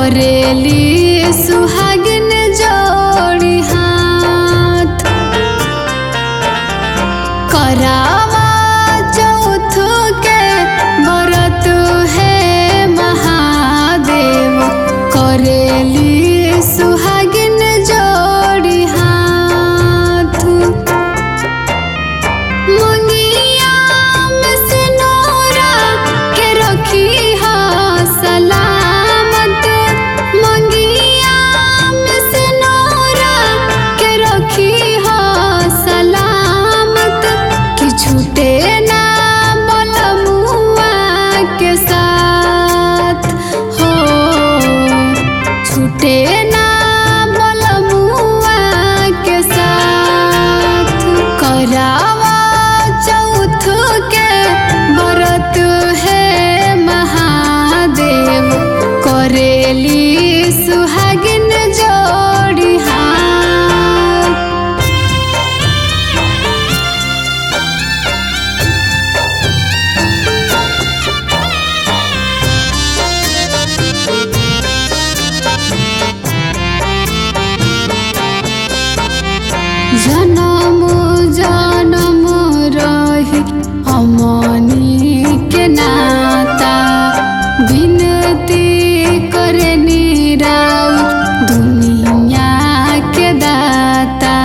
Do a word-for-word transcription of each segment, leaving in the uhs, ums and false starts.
करेली सुहागिन जोड़ी हाथ करावा चौथ के व्रत है महादेव करेली सुहागिन जोड़ी हाथ मंगिया में सिनोरा के रखी हा सलामत मंगिया में सिनोरा के रखी हा सलामत कि छूटे ना बलमुआ के साथ हो छूटे ना बलमुआ के साथ करावा चौथ के व्रत है महादेव करेली सुहागिन जोड़ी हाथ जनम जनम रही हमनी के नाता विनती करे निराउ दुनिया के दाता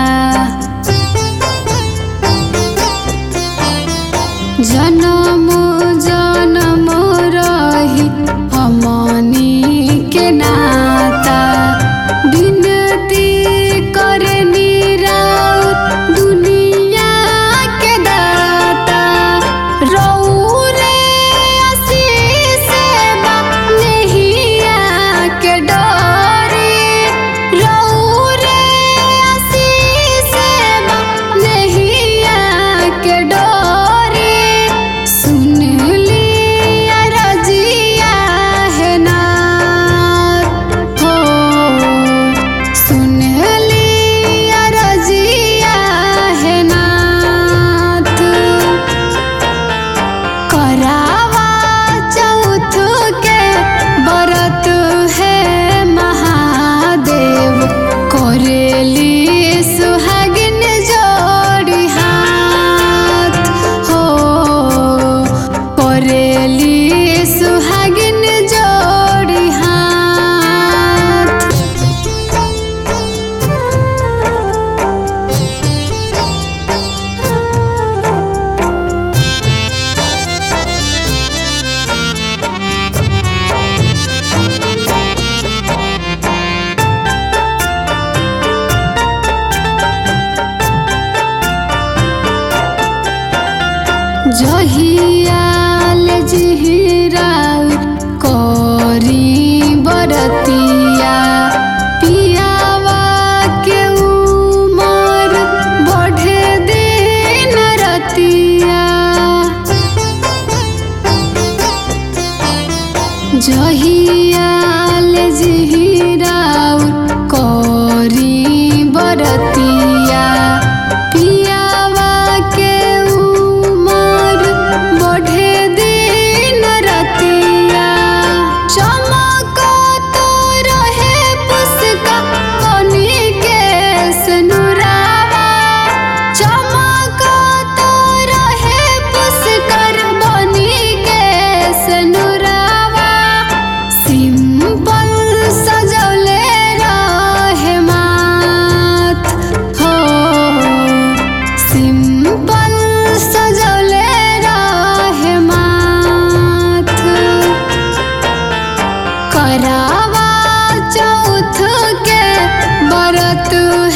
जनम जनम रही हमनी के नाता विनती करे निराउ दुनिया के दाता रौरे आशीष बा नहिया के डोरी रौरे आशीष बा नहिया के डोरी सुन लिया रजिया है नाथ हो सुन लिया रजिया है नाथ करावा चौथ के व्रत है महादेव करेली सुहागिन जोड़ी हाथ हो करेली सुहागिन जोड़ी हाथ जहियाल जिहिराउ करी बरतिया पियावा के उमर बढ़े दिन रतिया जहियाल जिहिराउ करी बरतिया पियावा के उमर बढ़े दिन रतिया चमक तो रहे पुस्का कनी के सनुरावा चमक तो रहे पुस्कर बनी के सनुरावा सिंपल सजौले रहे माथ हो सिंपल सजौले रहे माथ करावा चौथ के व्रत